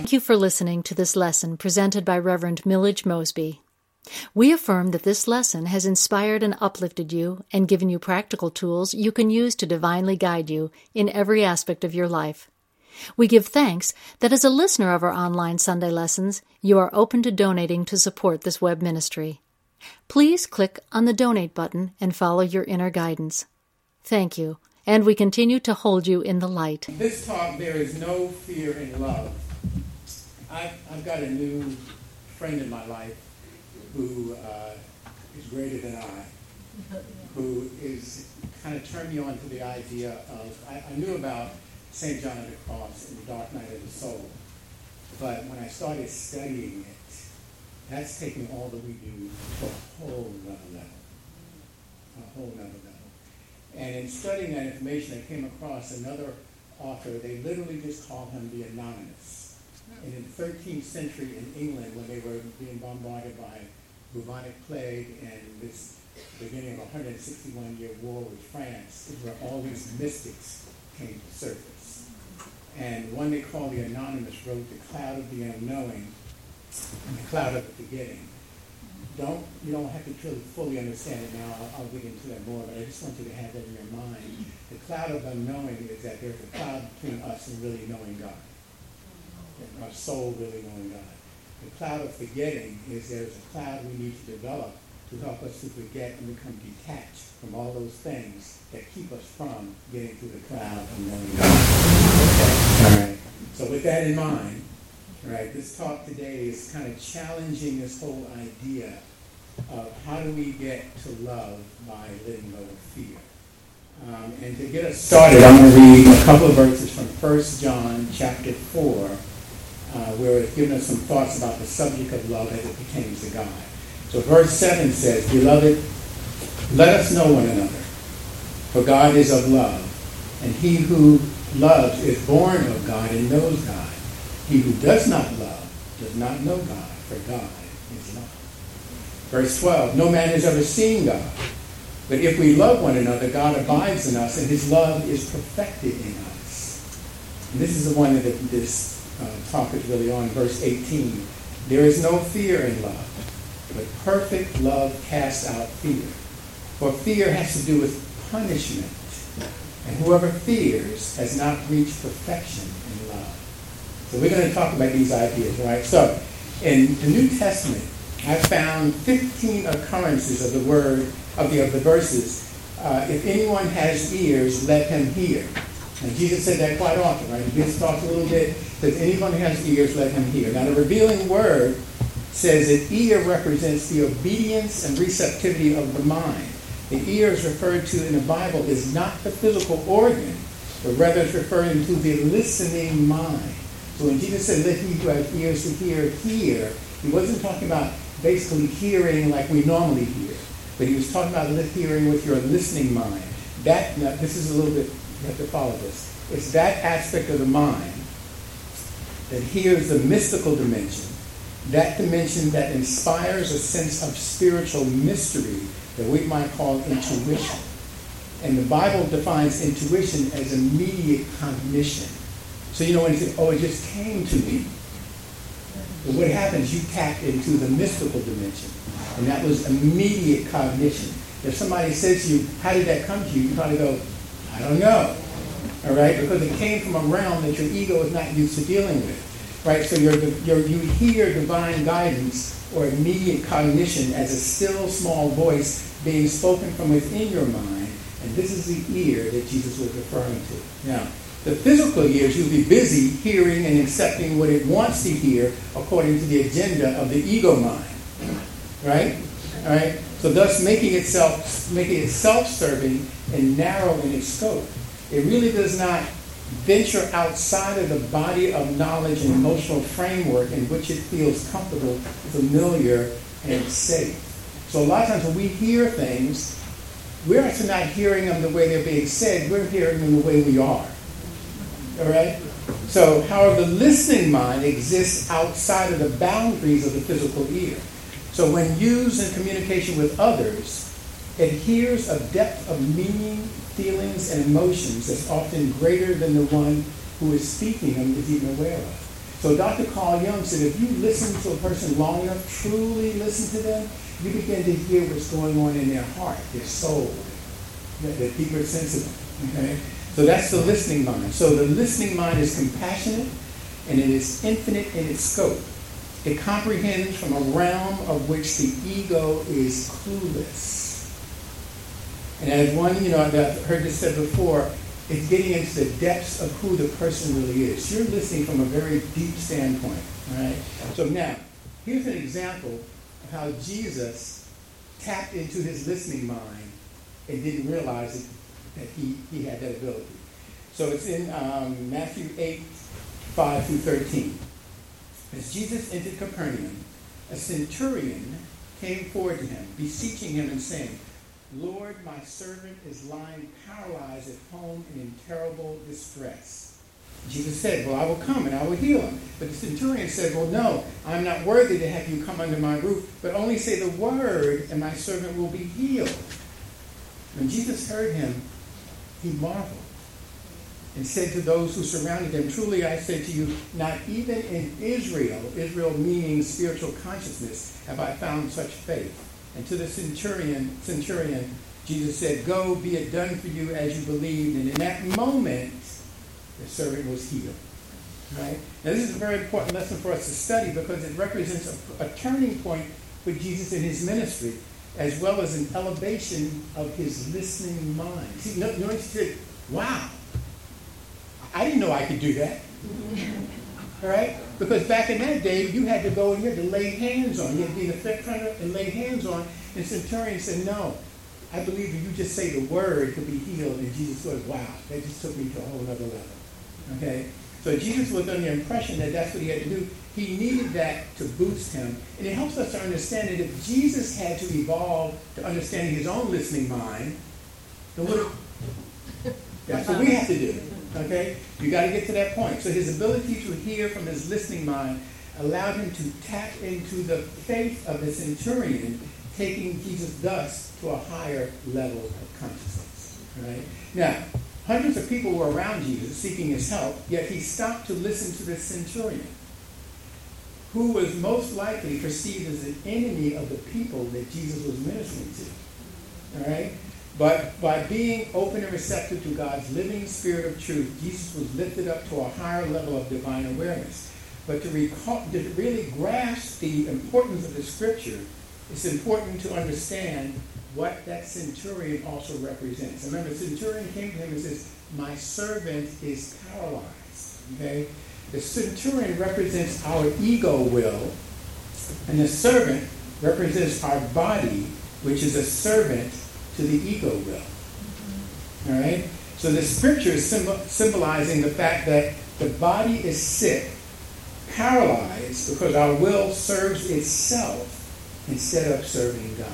Thank you for listening to this lesson presented by Reverend Millage Mosby. We affirm that this lesson has inspired and uplifted you and given you practical tools you can use to divinely guide you in every aspect of your life. We give thanks that as a listener of our online Sunday lessons, you are open to donating to support this web ministry. Please click on the donate button and follow your inner guidance. Thank you, and we continue to hold you in the light. This talk, there is no fear in love. I've got a new friend in my life who is greater than I, who is kind of turned me on to the idea of, I knew about St. John of the Cross and the dark night of the soul, but when I started studying it, that's taking all that we do to a whole nother level. And in studying that information, I came across another author. They literally just called him the Anonymous. And in the 13th century in England, when they were being bombarded by bubonic plague and this beginning of a 161-year war with France, is where all these mystics came to surface. And one they called the Anonymous wrote the cloud of the unknowing and the cloud of the forgetting. You don't have to really fully understand it now. I'll get into that more, but I just want you to have that in your mind. The cloud of unknowing is that there's a cloud between us and really knowing God. And our soul really knowing God. The cloud of forgetting is there's a cloud we need to develop to help us to forget and become detached from all those things that keep us from getting to the cloud of knowing God. Okay? All right. So with that in mind, all right, this talk today is kind of challenging this whole idea of how do we get to love by letting go of fear. And to get us started, I'm going to read a couple of verses from 1 John chapter 4, where it's giving us some thoughts about the subject of love as it pertains to God. So verse 7 says, "Beloved, let us know one another, for God is of love, and he who loves is born of God and knows God. He who does not love does not know God, for God is love." Verse 12, "No man has ever seen God, but if we love one another, God abides in us, and his love is perfected in us." And this is the one that this talk is really on, verse 18. "There is no fear in love, but perfect love casts out fear. For fear has to do with punishment, and whoever fears has not reached perfection in love." So we're going to talk about these ideas, right? So in the New Testament, I found 15 occurrences of the word, of the verses, "If anyone has ears, let him hear." And Jesus said that quite often, right? He just talks a little bit, says, "Anyone who has ears, let him hear." Now the revealing word says that ear represents the obedience and receptivity of the mind. The ear is referred to in the Bible is not the physical organ, but rather it's referring to the listening mind. So when Jesus said, "Let he who has ears to hear, hear," he wasn't talking about basically hearing like we normally hear, but he was talking about hearing with your listening mind. Now, this is a little bit, you have to follow this. It's that aspect of the mind that hears the mystical dimension, that dimension that inspires a sense of spiritual mystery that we might call intuition. And the Bible defines intuition as immediate cognition. So when you say, "Oh, it just came to me," but what happens, you tap into the mystical dimension. And that was immediate cognition. If somebody says to you, "How did that come to you?" you probably go, "I don't know." All right? Because it came from a realm that your ego is not used to dealing with. Right? So you hear divine guidance or immediate cognition as a still small voice being spoken from within your mind. And this is the ear that Jesus was referring to. Now, the physical ear is usually busy hearing and accepting what it wants to hear according to the agenda of the ego mind. Right? All right? So thus making it self-serving and narrow in its scope. It really does not venture outside of the body of knowledge and emotional framework in which it feels comfortable, familiar, and safe. So a lot of times when we hear things, we're actually not hearing them the way they're being said. We're hearing them the way we are. All right? So, however, the listening mind exists outside of the boundaries of the physical ear. So when used in communication with others, it hears a depth of meaning, feelings, and emotions that's often greater than the one who is speaking them is even aware of. So Dr. Carl Jung said, if you listen to a person long enough, truly listen to them, you begin to hear what's going on in their heart, their soul, their deeper sense of them. Okay? So that's the listening mind. So the listening mind is compassionate, and it is infinite in its scope. It comprehends from a realm of which the ego is clueless. And as one, I've heard this said before, it's getting into the depths of who the person really is. You're listening from a very deep standpoint. All right? So now, here's an example of how Jesus tapped into his listening mind and didn't realize that he had that ability. So it's in Matthew 8, 5 through 13. As Jesus entered Capernaum, a centurion came forward to him, beseeching him and saying, Lord, my servant is lying paralyzed at home and in terrible distress. Jesus said, well, I will come and I will heal him. But the centurion said, well, no, I'm not worthy to have you come under my roof, but only say the word and my servant will be healed. When Jesus heard him, he marveled and said to those who surrounded him, truly I say to you, not even in Israel meaning spiritual consciousness, have I found such faith. And to the centurion, Jesus said, go, be it done for you as you believed. And in that moment, the servant was healed. Right? Now this is a very important lesson for us to study because it represents a turning point for Jesus in his ministry, as well as an elevation of his listening mind. See, notice he said, wow, I didn't know I could do that. All right? Because back in that day, you had to go and you had to lay hands on. You had to be in the front and lay hands on. And the centurion said, no, I believe if you just say the word to be healed. And Jesus said, wow, that just took me to a whole other level. Okay? So Jesus was under the impression that that's what he had to do. He needed that to boost him. And it helps us to understand that if Jesus had to evolve to understanding his own listening mind, then that's what we have to do. Okay? You got to get to that point. So his ability to hear from his listening mind allowed him to tap into the faith of the centurion, taking Jesus thus to a higher level of consciousness. Right? Now, hundreds of people were around Jesus seeking his help, yet he stopped to listen to the centurion, who was most likely perceived as an enemy of the people that Jesus was ministering to. All right? But by being open and receptive to God's living spirit of truth, Jesus was lifted up to a higher level of divine awareness. But to really grasp the importance of the scripture, it's important to understand what that centurion also represents. Remember, the centurion came to him and says, my servant is paralyzed. Okay? The centurion represents our ego will, and the servant represents our body, which is a servant to the ego will. All right? So the scripture is symbolizing the fact that the body is sick, paralyzed, because our will serves itself instead of serving God.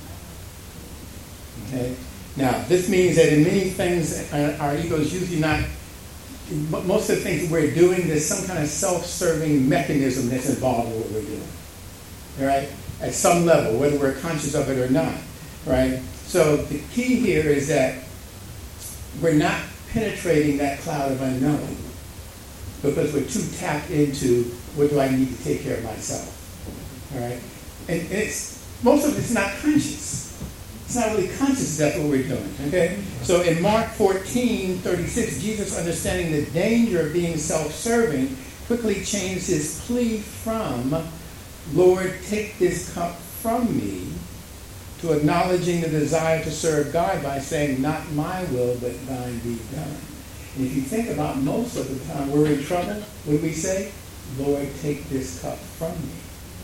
Okay? Now, this means that in many things, our ego is usually not, most of the things that we're doing, there's some kind of self-serving mechanism that's involved in what we're doing. All right? At some level, whether we're conscious of it or not. Right? So the key here is that we're not penetrating that cloud of unknown because we're too tapped into what do I need to take care of myself. All right? And most of it's not conscious. It's not really conscious that's what we're doing. Okay? So in Mark 14:36, Jesus, understanding the danger of being self-serving, quickly changed his plea from, Lord, take this cup from me, to acknowledging the desire to serve God by saying, not my will, but thine be done. And if you think about most of the time we're in trouble, what do we say? Lord, take this cup from me.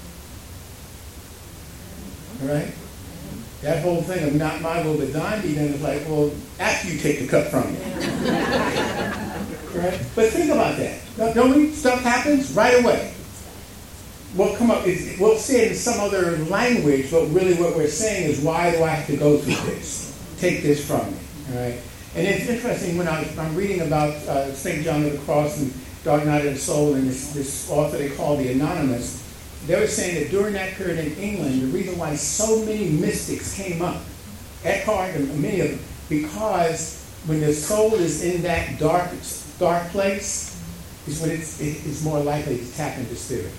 All right? That whole thing of not my will, but thine be done is like, well, after you take the cup from me. Right? But think about that. Don't we? Stuff happens right away. We'll come up, we'll say it in some other language, but really what we're saying is, why do I have to go through this? Take this from me. All right? And it's interesting when I'm reading about St. John of the Cross and Dark Night of the Soul and this author they call the Anonymous, they were saying that during that period in England, the reason why so many mystics came up, Eckhart and many of them, because when the soul is in that dark place, is when it's more likely to tap into spirit.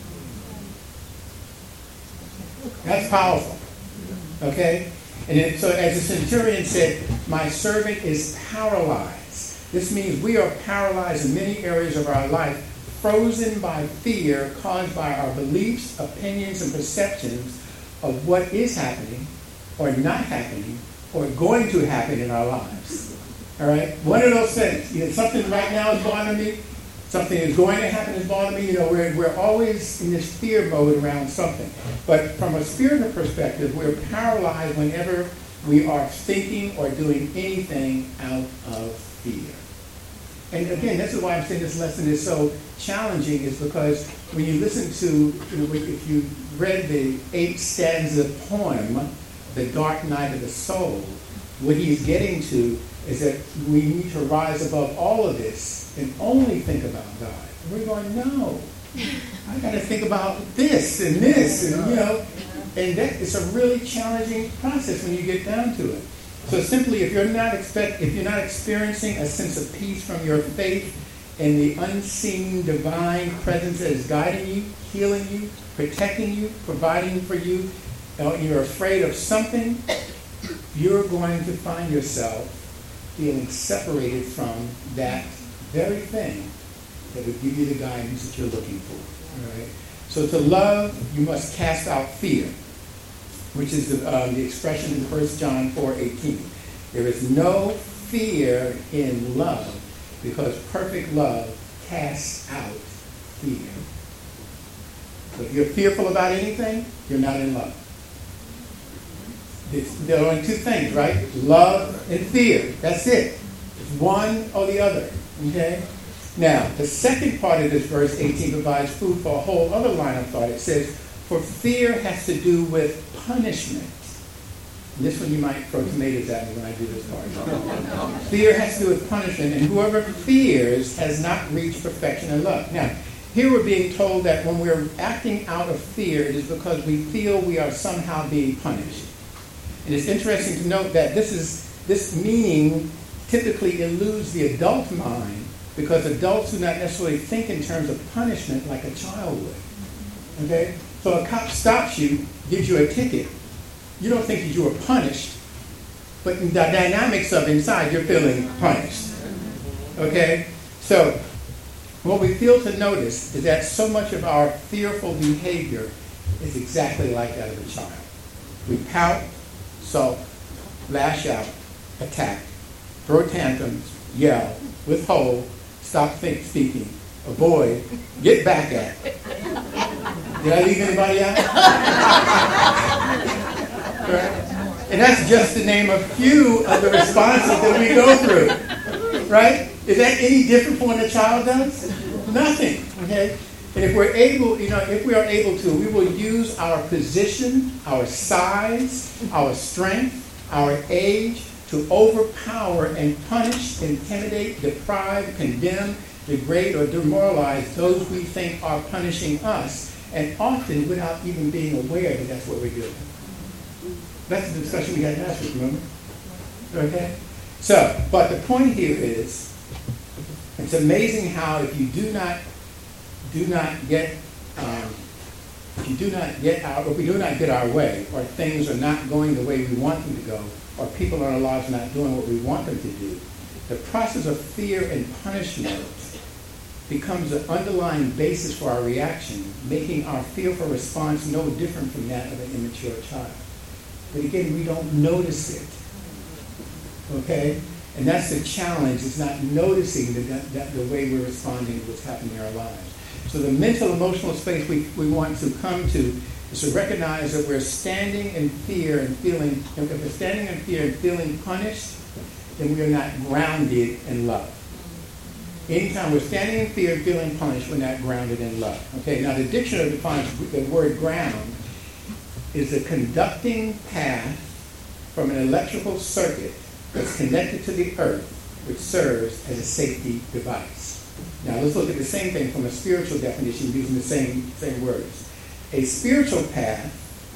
That's powerful. Okay? And then, so as the centurion said, my servant is paralyzed. This means we are paralyzed in many areas of our life, frozen by fear caused by our beliefs, opinions, and perceptions of what is happening or not happening or going to happen in our lives. All right? One of those things. You know, something right now is bothering me. Something is going to happen is bothering me. You know, we're always in this fear mode around something. But from a spiritual perspective, we're paralyzed whenever we are thinking or doing anything out of fear. And again, this is why I'm saying this lesson is so challenging, is because when you listen to, if you read the 8-stanza poem, The Dark Night of the Soul, what he's getting to is that we need to rise above all of this and only think about God. And we're going, no, I got to think about this and this, and and that it's a really challenging process when you get down to it. So simply, if you're not experiencing a sense of peace from your faith in the unseen divine presence that is guiding you, healing you, protecting you, providing for you, and you're afraid of something, you're going to find yourself feeling separated from that very thing that would give you the guidance that you're looking for. All right? So to love, you must cast out fear, which is the expression in 1 John 4:18. There is no fear in love, because perfect love casts out fear. So if you're fearful about anything, you're not in love. There are only two things, right? Love and fear. That's it. It's one or the other. Okay? Now, the second part of this verse 18 provides food for a whole other line of thought. It says, for fear has to do with punishment. And this one you might throw tomatoes at me when I do this part. Fear has to do with punishment, and whoever fears has not reached perfection in love. Now, here we're being told that when we're acting out of fear, it is because we feel we are somehow being punished. And it's interesting to note that this meaning typically eludes the adult mind, because adults do not necessarily think in terms of punishment like a child would. Okay? So a cop stops you, gives you a ticket. You don't think that you were punished, but in the dynamics of inside, you're feeling punished. Okay? So what we fail to notice is that so much of our fearful behavior is exactly like that of a child. We pout, sulk, lash out, attack, throw tantrums, yell, withhold, stop speaking, avoid, get back at. Did I leave anybody out? Right? And that's just to name a few of the responses that we go through. Right? Is that any different from what a child does? Nothing. Okay? And if we're able, if we are able to, we will use our position, our size, our strength, our age to overpower and punish, intimidate, deprive, condemn, degrade, or demoralize those we think are punishing us, and often without even being aware that that's what we're doing. That's the discussion we had last week, remember? Okay? So, but the point here is, it's amazing how if you do not get our way, or things are not going the way we want them to go, or people in our lives are not doing what we want them to do, the process of fear and punishment becomes the underlying basis for our reaction, making our fearful response no different from that of an immature child. But again, we don't notice it. Okay? And that's the challenge, is not noticing that the way we're responding to what's happening in our lives. So the mental, emotional space we want to come to is to recognize that we're standing in fear and feeling, if we're standing in fear and feeling punished, then we are not grounded in love. Anytime we're standing in fear and feeling punished, we're not grounded in love. Okay, now the dictionary defines the word ground is a conducting path from an electrical circuit that's connected to the earth, which serves as a safety device. Now let's look at the same thing from a spiritual definition using the same words. A spiritual path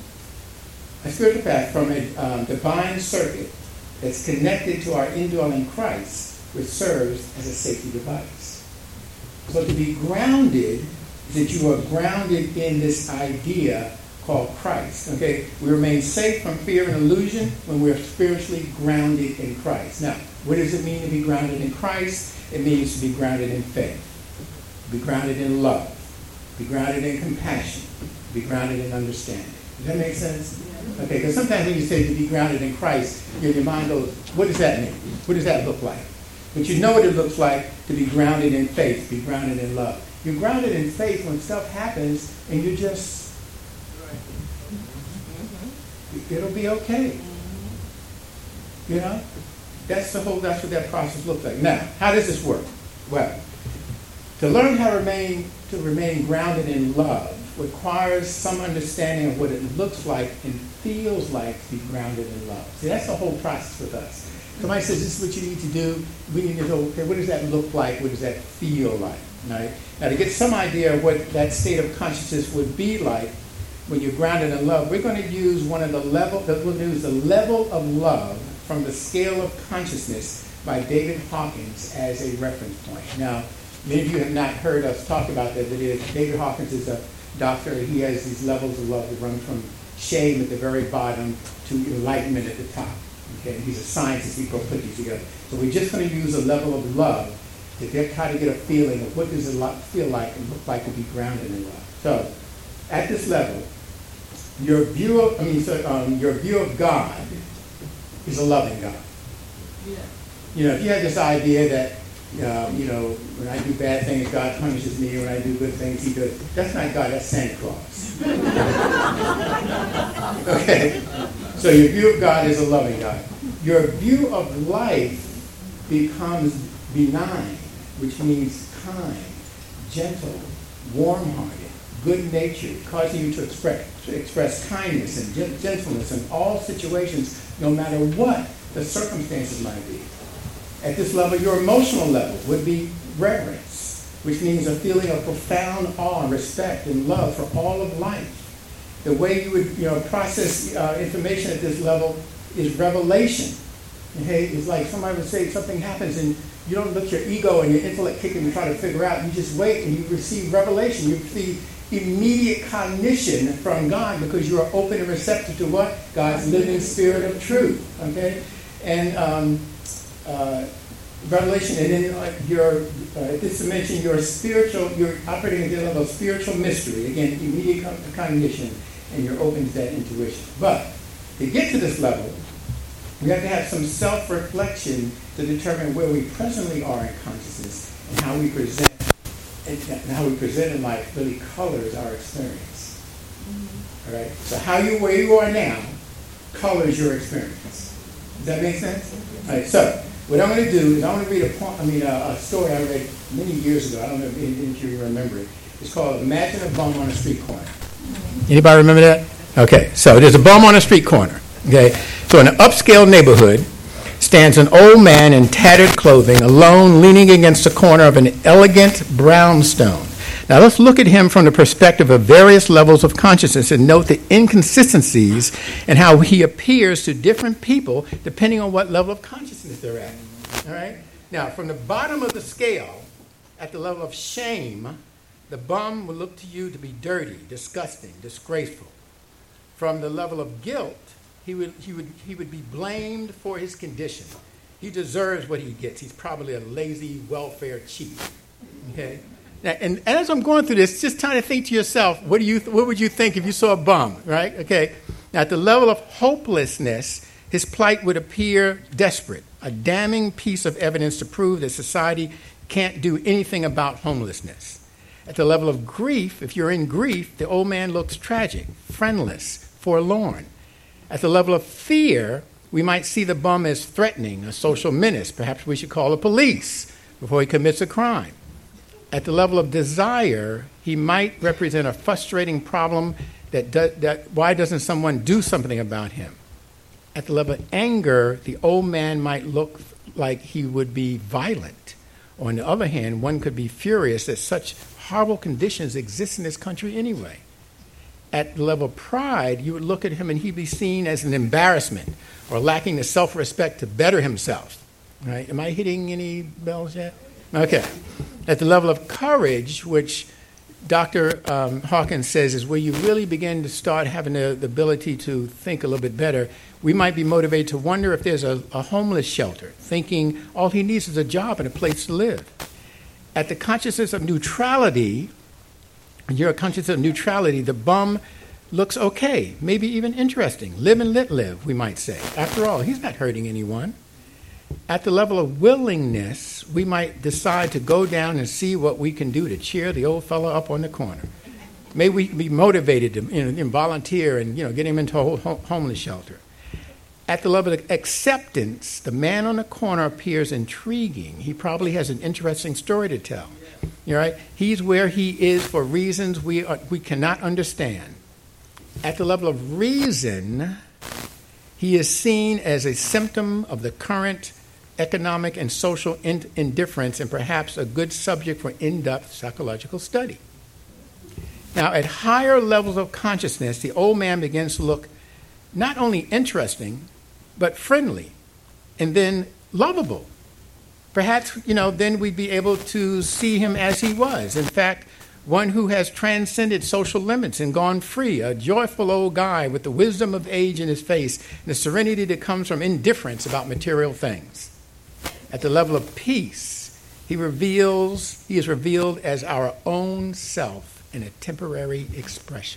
from a divine circuit that's connected to our indwelling Christ, which serves as a safety device. So to be grounded is that you are grounded in this idea called Christ. Okay, we remain safe from fear and illusion when we're spiritually grounded in Christ. Now, what does it mean to be grounded in Christ? It means to be grounded in faith, be grounded in love, be grounded in compassion, be grounded in understanding. Does that make sense? Okay, because sometimes when you say to be grounded in Christ, your mind goes, what does that mean? What does that look like? But you know what it looks like to be grounded in faith, be grounded in love. You're grounded in faith when stuff happens and you just, it'll be okay. You know? That's what that process looks like. Now, how does this work? Well, to learn how to remain grounded in love requires some understanding of what it looks like and feels like to be grounded in love. See, that's the whole process with us. Somebody says, this is what you need to do. We need to know, okay, what does that look like? What does that feel like? Right? Now, to get some idea of what that state of consciousness would be like when you're grounded in love, we're going to use the level of love from the Scale of Consciousness by David Hawkins as a reference point. Now, many of you have not heard us talk about that. David Hawkins is a doctor. He has these levels of love that run from shame at the very bottom to enlightenment at the top. Okay, and he's a scientist. He put these together. So we're just going to use a level of love to try to get a feeling of what does it feel like and look like to be grounded in love. So, at this level, your view of God is a loving God. Yeah. You know, if you have this idea that when I do bad things, God punishes me. When I do good things, He does. That's not God. That's Santa Claus. Okay. So your view of God is a loving God. Your view of life becomes benign, which means kind, gentle, warm-hearted, good-natured, causing you to express kindness and gentleness in all situations, no matter what the circumstances might be. At this level, your emotional level would be reverence, which means a feeling of profound awe, respect, and love for all of life. The way you would process information at this level is revelation. Okay? It's like somebody would say something happens and you don't let your ego and your intellect kick in and try to figure out. You just wait and you receive revelation. You receive immediate cognition from God because you are open and receptive to what? God's living spirit of truth. Okay? And revelation, and then at this dimension, you're operating at the level of spiritual mystery. Again, immediate cognition, and you're open to that intuition. But to get to this level, we have to have some self-reflection to determine where we presently are in consciousness and how we present in life really colors our experience. Mm-hmm. All right. So where you are now colors your experience. Does that make sense? All right. So what I'm going to do is I'm going to read a story I read many years ago. I don't know if you remember it. It's called "Imagine a Bum on a Street Corner." Anybody remember that? Okay. So there's a bum on a street corner. Okay. So in an upscale neighborhood stands an old man in tattered clothing, alone, leaning against the corner of an elegant brownstone. Now let's look at him from the perspective of various levels of consciousness and note the inconsistencies and how he appears to different people depending on what level of consciousness they're at. All right? Now, from the bottom of the scale, at the level of shame, the bum will look to you to be dirty, disgusting, disgraceful. From the level of guilt, he would be blamed for his condition. He deserves what he gets. He's probably a lazy welfare cheat. Okay? Now, and as I'm going through this, just trying to think to yourself, what would you think if you saw a bum, right? Okay. Now, at the level of hopelessness, his plight would appear desperate, a damning piece of evidence to prove that society can't do anything about homelessness. At the level of grief, if you're in grief, the old man looks tragic, friendless, forlorn. At the level of fear, we might see the bum as threatening, a social menace. Perhaps we should call the police before he commits a crime. At the level of desire, he might represent a frustrating problem that why doesn't someone do something about him? At the level of anger, the old man might look like he would be violent. Or on the other hand, one could be furious that such horrible conditions exist in this country anyway. At the level of pride, you would look at him and he'd be seen as an embarrassment or lacking the self-respect to better himself. Right? Am I hitting any bells yet? Okay. At the level of courage, which Dr. Hawkins says is where you really begin to start having the ability to think a little bit better, we might be motivated to wonder if there's a homeless shelter, thinking all he needs is a job and a place to live. At the consciousness of neutrality, when you're a conscious of neutrality, the bum looks okay, maybe even interesting. Live and let live, we might say. After all, he's not hurting anyone. At the level of willingness, we might decide to go down and see what we can do to cheer the old fellow up on the corner. May we be motivated to and volunteer and get him into a homeless shelter. At the level of acceptance, the man on the corner appears intriguing. He probably has an interesting story to tell. Right? He's where he is for reasons we cannot understand. At the level of reason, he is seen as a symptom of the current economic and social indifference and perhaps a good subject for in-depth psychological study. Now, at higher levels of consciousness, the old man begins to look not only interesting, but friendly, and then lovable. Perhaps, then we'd be able to see him as he was. In fact, one who has transcended social limits and gone free, a joyful old guy with the wisdom of age in his face, and the serenity that comes from indifference about material things. At the level of peace, he is revealed as our own self in a temporary expression.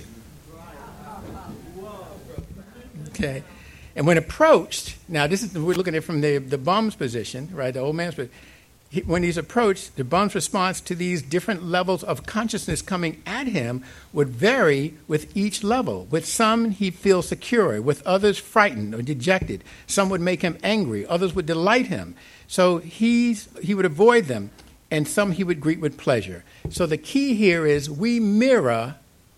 Okay. And when approached, now we're looking at it from the bum's position, right, the old man's position. When he's approached, the bum's response to these different levels of consciousness coming at him would vary with each level. With some, he'd feel secure. With others, frightened or dejected. Some would make him angry. Others would delight him. So he would avoid them, and some he would greet with pleasure. So the key here is we mirror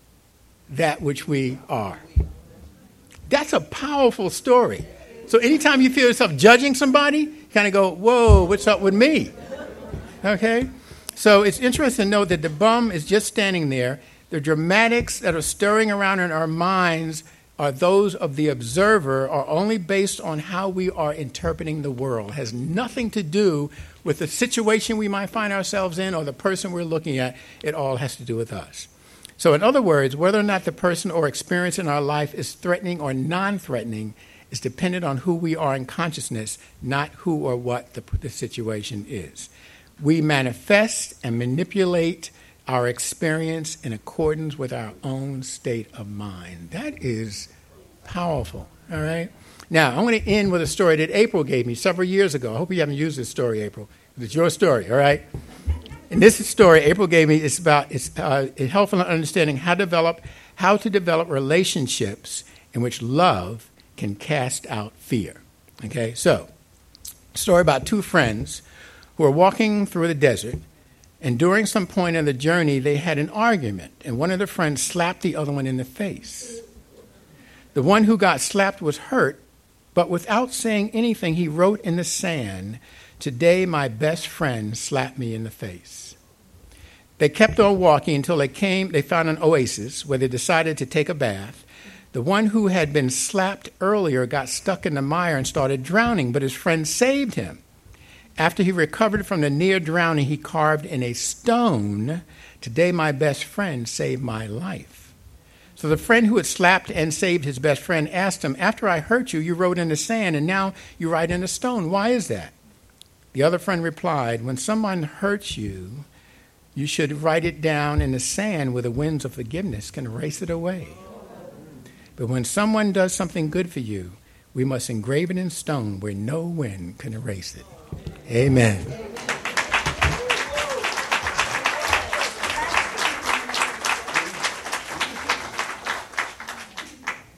that which we are. That's a powerful story. So anytime you feel yourself judging somebody, kind of go, whoa, what's up with me? Okay? So it's interesting to note that the bum is just standing there. The dramatics that are stirring around in our minds are those of the observer, are only based on how we are interpreting the world. It has nothing to do with the situation we might find ourselves in or the person we're looking at. It all has to do with us. So in other words, whether or not the person or experience in our life is threatening or non-threatening is dependent on who we are in consciousness, not who or what the situation is. We manifest and manipulate our experience in accordance with our own state of mind. That is powerful, all right? Now, I'm going to end with a story that April gave me several years ago. I hope you haven't used this story, April. It's your story, all right? And this story April gave me is about helpful in understanding how to develop relationships in which love can cast out fear. Okay, so story about two friends who were walking through the desert, and during some point in the journey, they had an argument, and one of the friends slapped the other one in the face. The one who got slapped was hurt, but without saying anything, he wrote in the sand, "Today my best friend slapped me in the face." They kept on walking until they found an oasis where they decided to take a bath. The one who had been slapped earlier got stuck in the mire and started drowning, but his friend saved him. After he recovered from the near drowning, he carved in a stone, "Today my best friend saved my life." So the friend who had slapped and saved his best friend asked him, "After I hurt you, you wrote in the sand, and now you write in a stone. Why is that?" The other friend replied, "When someone hurts you, you should write it down in the sand where the winds of forgiveness can erase it away. But when someone does something good for you, we must engrave it in stone where no wind can erase it." Amen.